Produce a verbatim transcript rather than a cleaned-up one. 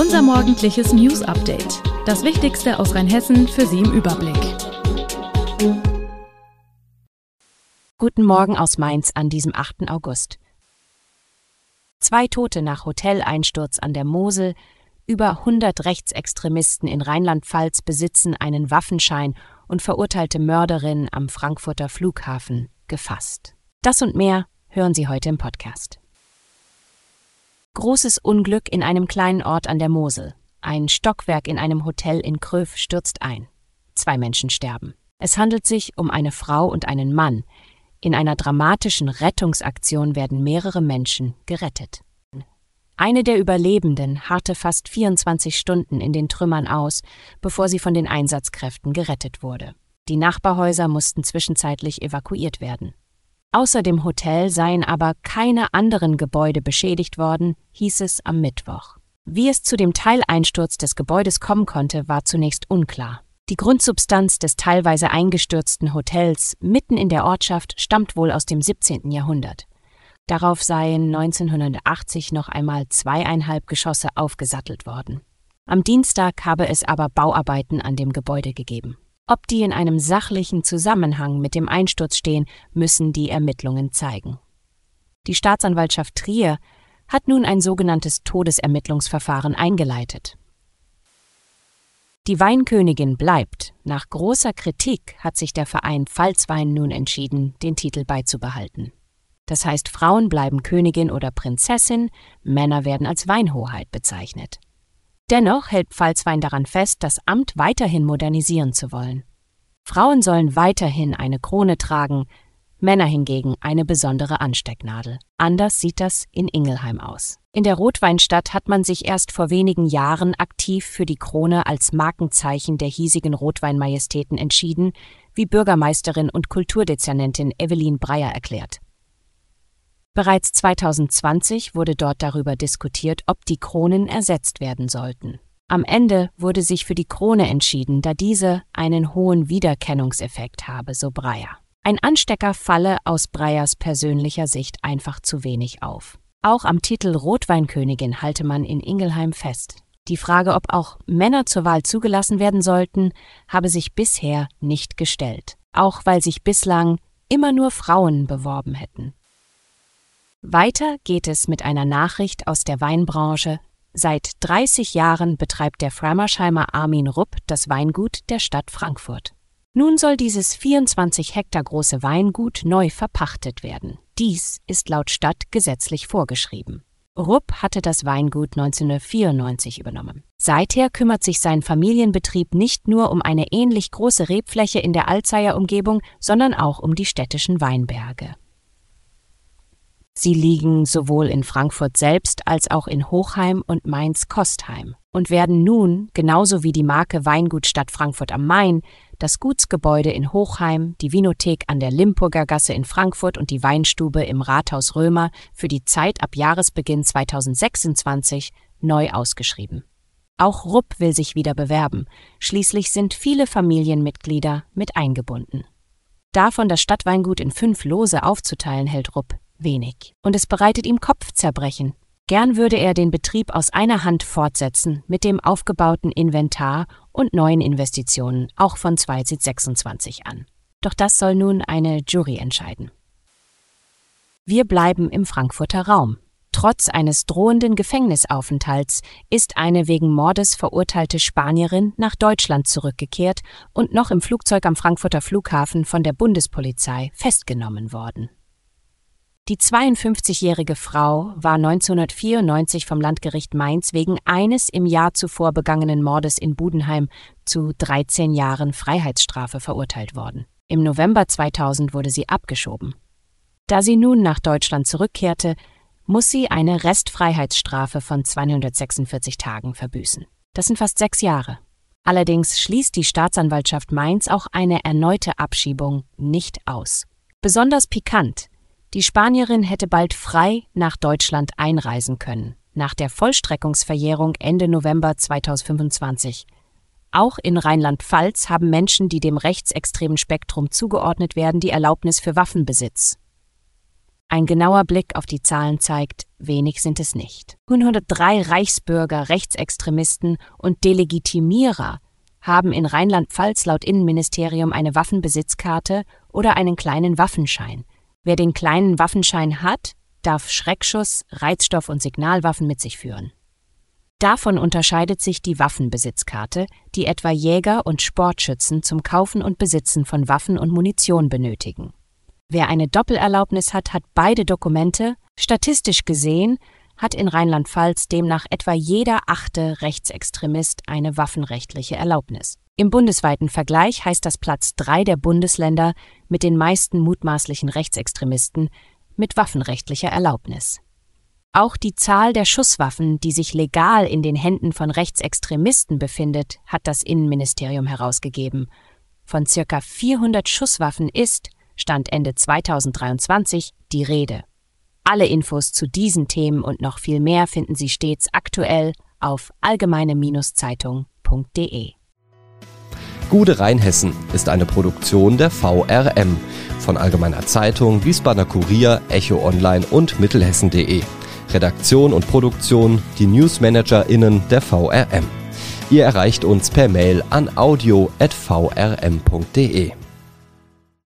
Unser morgendliches News-Update. Das Wichtigste aus Rheinhessen für Sie im Überblick. Guten Morgen aus Mainz an diesem achten August. Zwei Tote nach Hoteleinsturz an der Mosel. Über hundert Rechtsextremisten in Rheinland-Pfalz besitzen einen Waffenschein und verurteilte Mörderin am Frankfurter Flughafen gefasst. Das und mehr hören Sie heute im Podcast. Großes Unglück in einem kleinen Ort an der Mosel. Ein Stockwerk in einem Hotel in Kröv stürzt ein. Zwei Menschen sterben. Es handelt sich um eine Frau und einen Mann. In einer dramatischen Rettungsaktion werden mehrere Menschen gerettet. Eine der Überlebenden harrte fast vierundzwanzig Stunden in den Trümmern aus, bevor sie von den Einsatzkräften gerettet wurde. Die Nachbarhäuser mussten zwischenzeitlich evakuiert werden. Außer dem Hotel seien aber keine anderen Gebäude beschädigt worden, hieß es am Mittwoch. Wie es zu dem Teileinsturz des Gebäudes kommen konnte, war zunächst unklar. Die Grundsubstanz des teilweise eingestürzten Hotels mitten in der Ortschaft stammt wohl aus dem siebzehnten Jahrhundert. Darauf seien neunzehnhundertachtzig noch einmal zweieinhalb Geschosse aufgesattelt worden. Am Dienstag habe es aber Bauarbeiten an dem Gebäude gegeben. Ob die in einem sachlichen Zusammenhang mit dem Einsturz stehen, müssen die Ermittlungen zeigen. Die Staatsanwaltschaft Trier hat nun ein sogenanntes Todesermittlungsverfahren eingeleitet. Die Weinkönigin bleibt. Nach großer Kritik hat sich der Verein Pfalzwein nun entschieden, den Titel beizubehalten. Das heißt, Frauen bleiben Königin oder Prinzessin, Männer werden als Weinhoheit bezeichnet. Dennoch hält Pfalzwein daran fest, das Amt weiterhin modernisieren zu wollen. Frauen sollen weiterhin eine Krone tragen, Männer hingegen eine besondere Anstecknadel. Anders sieht das in Ingelheim aus. In der Rotweinstadt hat man sich erst vor wenigen Jahren aktiv für die Krone als Markenzeichen der hiesigen Rotweinmajestäten entschieden, wie Bürgermeisterin und Kulturdezernentin Evelyn Breyer erklärt. Bereits zweitausendzwanzig wurde dort darüber diskutiert, ob die Kronen ersetzt werden sollten. Am Ende wurde sich für die Krone entschieden, da diese einen hohen Wiedererkennungseffekt habe, so Breyer. Ein Anstecker falle aus Breyers persönlicher Sicht einfach zu wenig auf. Auch am Titel Rotweinkönigin halte man in Ingelheim fest. Die Frage, ob auch Männer zur Wahl zugelassen werden sollten, habe sich bisher nicht gestellt, auch weil sich bislang immer nur Frauen beworben hätten. Weiter geht es mit einer Nachricht aus der Weinbranche. Seit dreißig Jahren betreibt der Frammersheimer Armin Rupp das Weingut der Stadt Frankfurt. Nun soll dieses vierundzwanzig Hektar große Weingut neu verpachtet werden. Dies ist laut Stadt gesetzlich vorgeschrieben. Rupp hatte das Weingut neunzehnhundertvierundneunzig übernommen. Seither kümmert sich sein Familienbetrieb nicht nur um eine ähnlich große Rebfläche in der Alzeier Umgebung, sondern auch um die städtischen Weinberge. Sie liegen sowohl in Frankfurt selbst als auch in Hochheim und Mainz-Kostheim und werden nun, genauso wie die Marke Weingut Stadt Frankfurt am Main, das Gutsgebäude in Hochheim, die Winothek an der Limpurger Gasse in Frankfurt und die Weinstube im Rathaus Römer für die Zeit ab Jahresbeginn zweitausendsechsundzwanzig neu ausgeschrieben. Auch Rupp will sich wieder bewerben. Schließlich sind viele Familienmitglieder mit eingebunden. Davon das Stadtweingut in fünf Lose aufzuteilen, hält Rupp wenig. Und es bereitet ihm Kopfzerbrechen. Gern würde er den Betrieb aus einer Hand fortsetzen mit dem aufgebauten Inventar und neuen Investitionen, auch von zweitausendsechsundzwanzig an. Doch das soll nun eine Jury entscheiden. Wir bleiben im Frankfurter Raum. Trotz eines drohenden Gefängnisaufenthalts ist eine wegen Mordes verurteilte Spanierin nach Deutschland zurückgekehrt und noch im Flugzeug am Frankfurter Flughafen von der Bundespolizei festgenommen worden. Die zweiundfünfzigjährige Frau war neunzehnhundertvierundneunzig vom Landgericht Mainz wegen eines im Jahr zuvor begangenen Mordes in Budenheim zu dreizehn Jahren Freiheitsstrafe verurteilt worden. Im November zweitausend wurde sie abgeschoben. Da sie nun nach Deutschland zurückkehrte, muss sie eine Restfreiheitsstrafe von zweihundertsechsundvierzig Tagen verbüßen. Das sind fast sechs Jahre. Allerdings schließt die Staatsanwaltschaft Mainz auch eine erneute Abschiebung nicht aus. Besonders pikant: Die Spanierin hätte bald frei nach Deutschland einreisen können, nach der Vollstreckungsverjährung Ende November zweitausendfünfundzwanzig. Auch in Rheinland-Pfalz haben Menschen, die dem rechtsextremen Spektrum zugeordnet werden, die Erlaubnis für Waffenbesitz. Ein genauer Blick auf die Zahlen zeigt, wenig sind es nicht. hundertdrei Reichsbürger, Rechtsextremisten und Delegitimierer haben in Rheinland-Pfalz laut Innenministerium eine Waffenbesitzkarte oder einen kleinen Waffenschein. Wer den kleinen Waffenschein hat, darf Schreckschuss, Reizstoff- und Signalwaffen mit sich führen. Davon unterscheidet sich die Waffenbesitzkarte, die etwa Jäger und Sportschützen zum Kaufen und Besitzen von Waffen und Munition benötigen. Wer eine Doppelerlaubnis hat, hat beide Dokumente. Statistisch gesehen hat in Rheinland-Pfalz demnach etwa jeder achte Rechtsextremist eine waffenrechtliche Erlaubnis. Im bundesweiten Vergleich heißt das Platz drei der Bundesländer mit den meisten mutmaßlichen Rechtsextremisten mit waffenrechtlicher Erlaubnis. Auch die Zahl der Schusswaffen, die sich legal in den Händen von Rechtsextremisten befindet, hat das Innenministerium herausgegeben. Von circa vierhundert Schusswaffen ist, Stand Ende zweitausenddreiundzwanzig, die Rede. Alle Infos zu diesen Themen und noch viel mehr finden Sie stets aktuell auf allgemeine Zeitung punkt de. Gude Rheinhessen ist eine Produktion der V R M von Allgemeiner Zeitung, Wiesbadener Kurier, Echo Online und Mittelhessen punkt de. Redaktion und Produktion die NewsmanagerInnen der V R M. Ihr erreicht uns per Mail an audio at v r m punkt de.